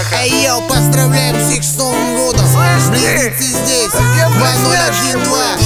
Эй, йоу, поздравляем всех с Новым годом. Близнецы здесь, 2012.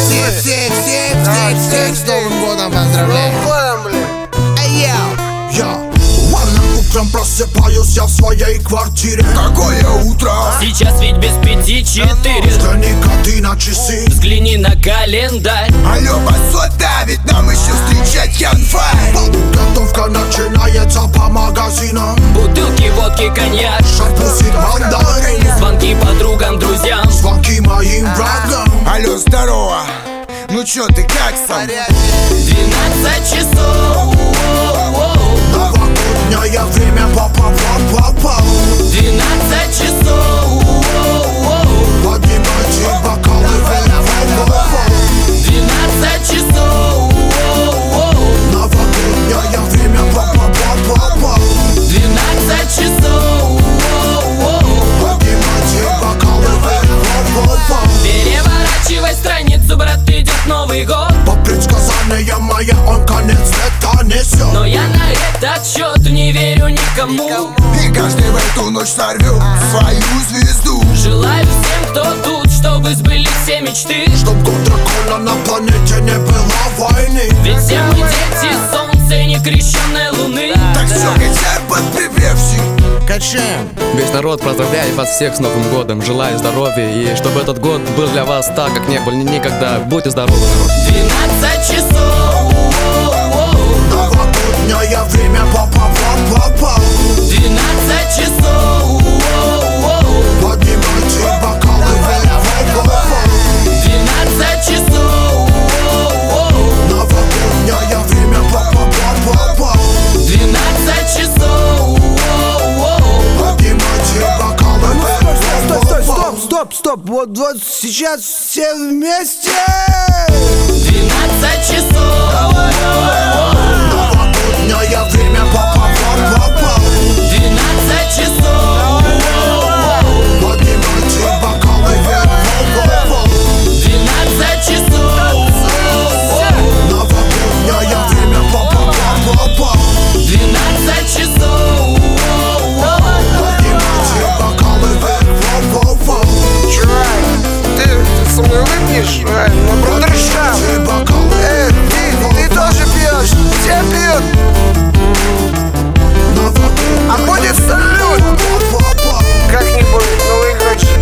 Всех с Новым годом поздравляем. Эй, йоу. Утром просыпаюсь я в своей квартире. Какое утро? Сейчас ведь без 5-4. Взгляни-ка ты на часы, Взгляни на календарь. алло, басота, ведь нам еще встречать январь. Подготовка начинается по магазинам. Бутылки, водки, коньяк, Шампусик, мандарин, звонки подругам, друзьям. звонки моим братам. Алло, здорово, ну чё ты, как сам? 12 часов. Новогоднее время, па-па-па-па-па. 12 часов. Поднимайте бокалы, 12 часов. новогоднее время, па-па-па-па-па. 12 часов. Поднимайте бокалы, Переворачивай страницу, брат, идет Новый год. по предсказаниям моя он конец света несет. Но я на этот счет не верю никому. И каждый в эту ночь сорвет свою звезду. Желаю всем, кто тут, чтобы сбылись все мечты. Чтоб год дракона на планете не было войны. Ведь все мы дети солнца и некрещенной луны. Так все, качаем под припевси. Качаем. Весь народ поздравляет вас всех с Новым годом. Желаю здоровья и чтобы этот год был для вас так, как не был никогда. Будьте здоровы, народ. 12 часов. Новогоднее время, па-па-па-па-па. 12 часов. Поднимайте бокалы, 12 часов. новогоднее время, па-па-па-па-па. 12 часов. Поднимайте бокалы, Стоп, вот сейчас все вместе. 12 часов. новогоднее время, па-па-па-па-па. 12 часов. Поднимайте бокалы, 12 часов. новогоднее время, па-па-па-па-па. 12 часов. Поднимайте бокалы, Чувак, ты со мной выпьешь? Ну, брудершафт. поднимайте бокалы, Ты тоже пьешь? Все пьют. А будет салют. Как-нибудь на выигрыше.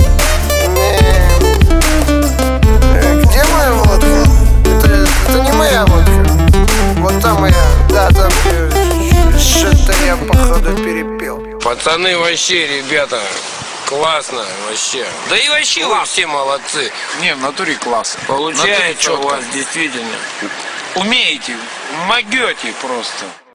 Где моя водка? Это не моя водка. Вот там моя. Да, там что-то я походу перепил. Пацаны вообще, ребята, классно вообще. Да и вообще вы все молодцы. Не, в натуре класс. Получается у чётко. вас действительно. Умеете, могете просто.